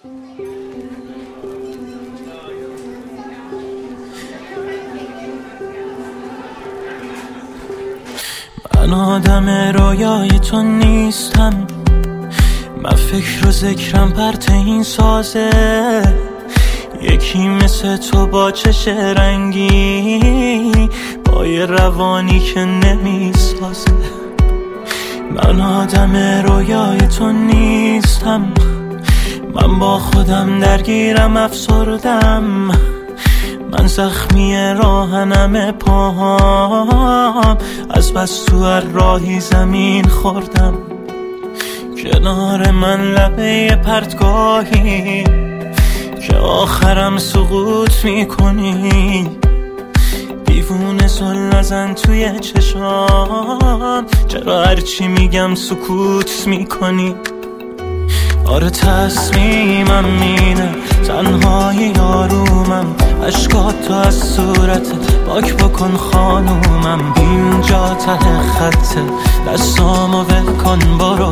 من آدم رویای تو نیستم، من فکر و ذکرم پرت این سازه. یکی مثل تو با چش رنگی، با یه روانی که نمیسازه. من آدم رویای تو نیستم، من با خودم درگیرم افسردم. من زخمی راهنم پاهام، از بس تو هر راهی زمین خوردم. کنار من لبه پرتگاهی که آخرم سقوط میکنی. دیوونه زل نزن توی چشام، چرا هرچی میگم سکوت میکنی؟ آره تصمیمم اینه، تنهای یارومم. عشقات تو از صورتت پاک بکن خانومم. اینجا ته خطه، دستامو ول کن برو،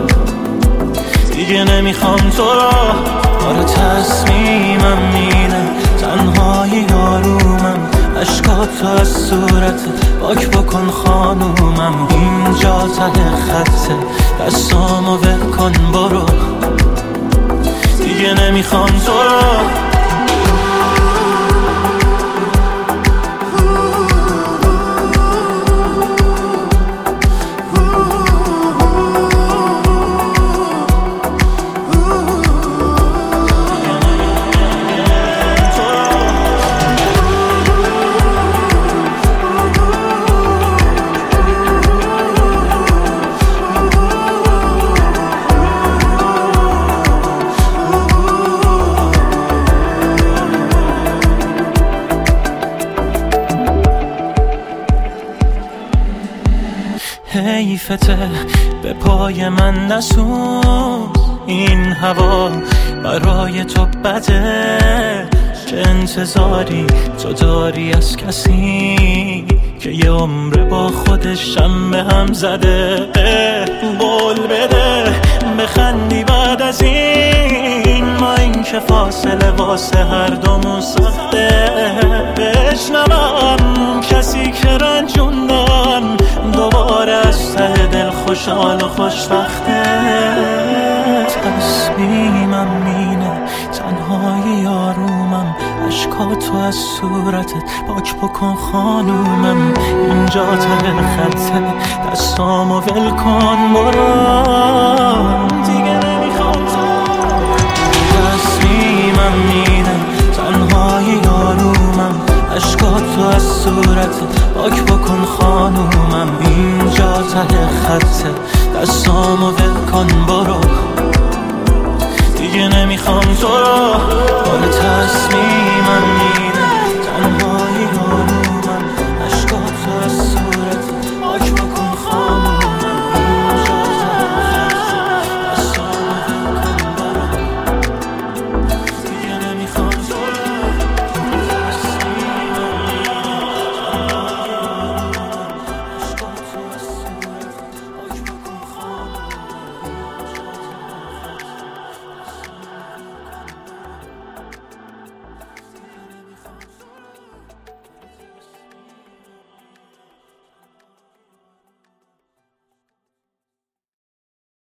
دیگه نمیخوام تو رو. آره تصمیمم اینه، تنهای یارومم. عشقات تو از صورتت پاک بکن خانومم. اینجا ته خطه، دستامو ول کن برو، دیگه نمیخوام تو رو. حیفته به پای من نسوز، این هوا برای تو بده. چه انتظاری تو داری از کسی که یه عمر با خودش هم به هم زده؟ بول بده بخندی بعد از این، ما این که فاصله واسه هر دومون سخته. بشنوم کسی که رنجوندم، دوباره از ته دل خوشحال و خوشبخته. تصمیمم اینه، تنهای یارومم. عشقاتو از صورتت پاک بکن خانومم. اینجا ته خطه، دستامو ول کن برو، دیگه نمیخوام تو. تصمیمم اینه، تنهای یارومم. عشقاتو از صورتت پاک بکن خانومم. اینجا ته خطه، دستامو ول کن برو، دیگه نمیخوام تو رو. آره تصمیمم